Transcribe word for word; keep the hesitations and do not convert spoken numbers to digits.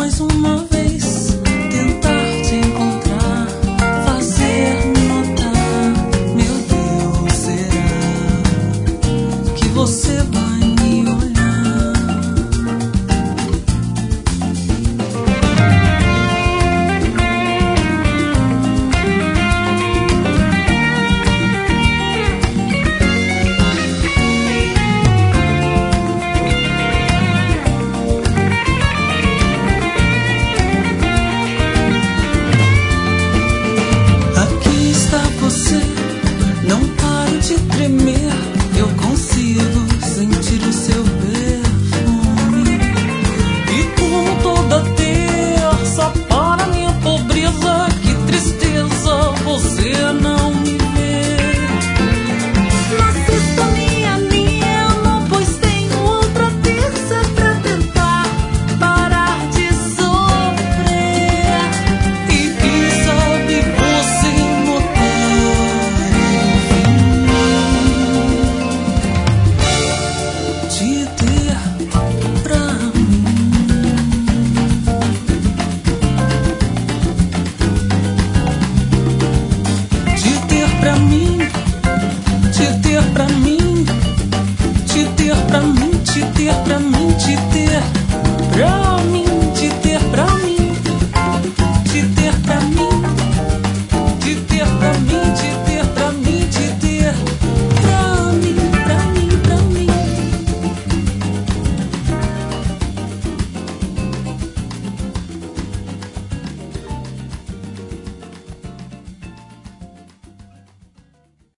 mais uma vez tentar te encontrar, fazer-me notar. Meu Deus, será que você vai me olhar? Aqui está você, não pare de tremer. Eu consigo sentir o seu perfume. E como toda terça, para minha pobreza, que tristeza, você não me vê. Nascista minha nena, pois tenho outra terça pra tentar parar de sofrer. E quem sabe você notar, enfim, te ter pra mim. Te ter pra mim, te ter pra mim.